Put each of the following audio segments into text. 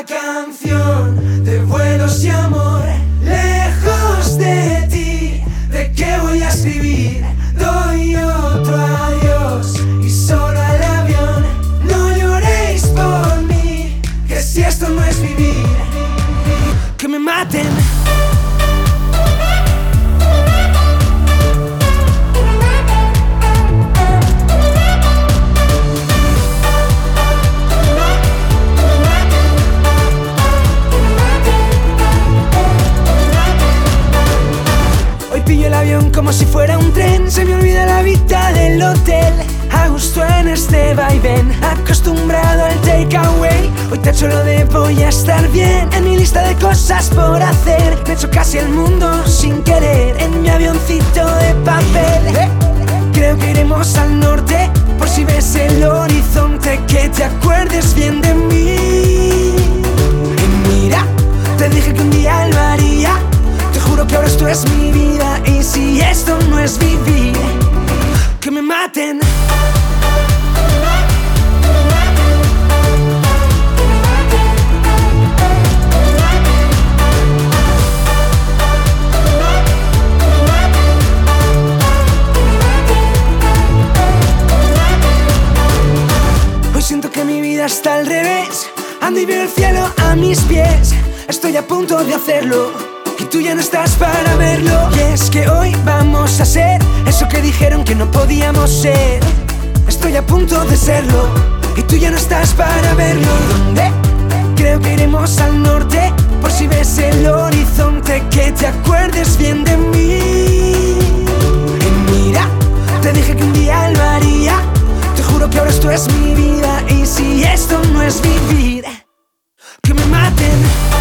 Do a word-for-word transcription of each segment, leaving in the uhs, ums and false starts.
canción de vuelos y amor. Lejos de ti, ¿de qué voy a escribir? Doy otro adiós y solo al avión. No lloréis por mí, que si esto no es vivir, que me maten. Pillo el avión como si fuera un tren. Se me olvida la vida del hotel. A gusto en este vaivén, acostumbrado al takeaway. Hoy tacho lo de voy a estar bien. En mi lista de cosas por hacer, me echo casi el mundo sin querer. En mi avioncito de papel, creo que iremos al norte. Por si ves el horizonte, que te acuerdes bien de mí. Y mira, te dije que un día lo haría. Te juro que ahora esto es mi vida. Y si esto no es vivir, que me maten. Hoy siento que mi vida está al revés. Ando y veo el cielo a mis pies. Estoy a punto de hacerlo y tú ya no estás para verlo. Y es que hoy vamos a ser eso que dijeron que no podíamos ser. Estoy a punto de serlo y tú ya no estás para verlo. ¿Dónde? Creo que iremos al norte. Por si ves el horizonte, que te acuerdes bien de mí. Y mira, te dije que un día lo haría. Te juro que ahora esto es mi vida. Y si esto no es vivir, que me maten.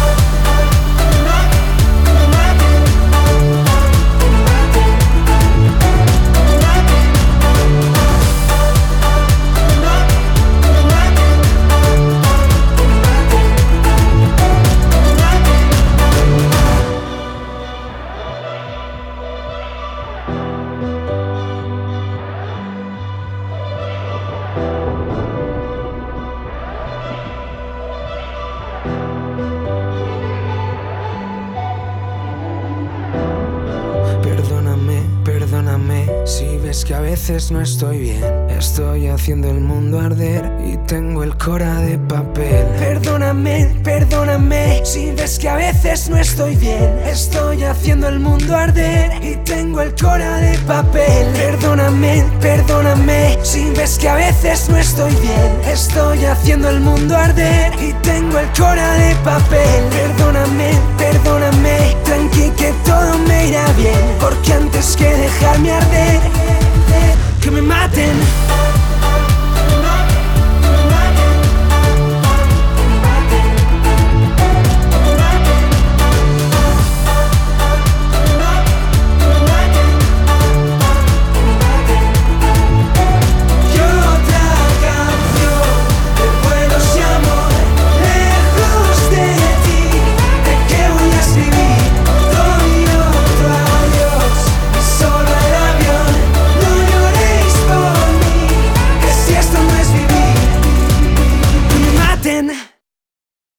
Perdóname si ves que a veces no estoy bien. Estoy haciendo el mundo arder y tengo el cora de papel. Perdóname, perdóname si ves que a veces no estoy bien. Estoy haciendo el mundo arder y tengo el cora de papel. Perdóname, perdóname si ves que a veces no estoy bien. Estoy haciendo el mundo arder y tengo el cora de papel. Perdóname, perdóname, tranqui que todo me irá bien. Porque antes que dejarme arder, que me maten.